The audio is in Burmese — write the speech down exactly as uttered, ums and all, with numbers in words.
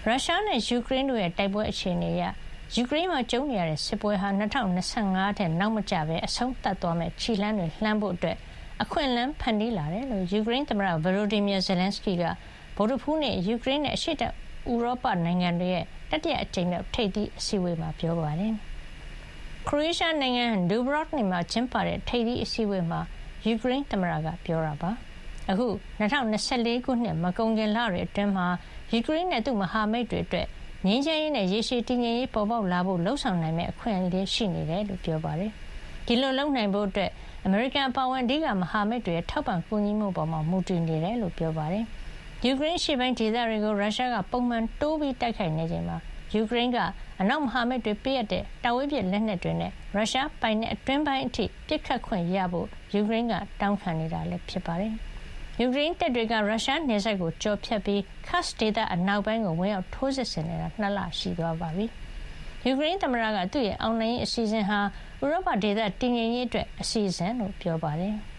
ရုရှားနဲ့ယူကရိန်းတို့ရဲ့တိုက်ပွဲအခြေအနေအရယူကရိန်းမှာကျုံနေရတဲ့စစ်ပွဲဟာ၂၀၂၅ထဲနောက်မကျဘဲအဆုံးသတ်သွားမဲ့ခြေလှမ်းတွေလှမ်းဖို့အတွက်အခွင့်အလမ်းဖန်တီးလာတယ်လို့ယူကရိန်းသမ္မတဗလိုဒီမီယာဇယ်လန်စကီကဗုဒ္ဓဟူးနေ့ယူကရိန်းနဲ့အရှေ့တောင်ဥရောပနိုင်ငံတွေရဲ့တတိယအကြိမ်မြောက်ထိပ်သီးအစည်းအဝေးမှာပြောပါတယ်။ခရိုအေးရှားနိုင်ငံဒူဘရော့နီမှာကျင်းပတဲ့ထိပ်သီးအစည်းအဝေးမှာယူကရိန်းသမ္မတကပြောတာပါ။အခု၂၀၂၄ခုနှစ်မကုန်ခင်လတွေအတွင်းမှာယူကရိန်းနဲ့သူ့မဟာမိတ်တွေအတွက်ငြိမ်းချမ်းရေးနဲ့ရေရှည်တည်ငြိမ်ရေးပေါ်ပေါက်လာဖို့လှုံ့ဆော်နိုင်မယ့်အခွင့်အလမ်းရှိနေတယ်လို့ပြောပါတယ်။ဒီလိုလုပ်နိုင်ဖို့အတွက်အမေရိကန်အပါအဝင်အဓိကမဟာမိတ်တွေရဲ့ထောက်ပံ့ကူညီမှုပေါ်မှာမူတည်နေတယ်လို့ပြောပါတယ်။ယူကရိန်းရှေ့ပိုင်းဒေသတွေကိုရုရှားကပုံမှန်တိုးပြီးတိုက်ခိုက်နေချိန်မှာယူကရိန်းကအနောက်မဟာမိတ်တွေပေးအပ်တဲ့တာဝေးပစ်လက်နက်တွေနဲ့ရုရှားပိုင်တဲ့အတွင်းပိုင်းအထိပစ်ခတ်ခွင့်ရဖို့ယူကရိန်းကတောင်းခံနေတာလည်းဖြစ်ပါတယ်။ယူကရိန်းတပ်တွေကရုရှားနယ်စပ်ကိုကျော်ဖြတ်ပြီးခတ်စ်ဒေသအနောက်ပိုင်းကိုဝင်ရောက်ထိုးစစ်ဆင်နေတာနှစ်လရှိသွားပါပြီ။ယူကရိန်းသမ္မတကသူ့ရဲ့အောင်နိုင်ရေးအစီအစဉ်ဟာဥရောပဒေသတည်ငြိမ်ရေးအတွက်အစီအစဉ်လို့ပြောပါတယ်။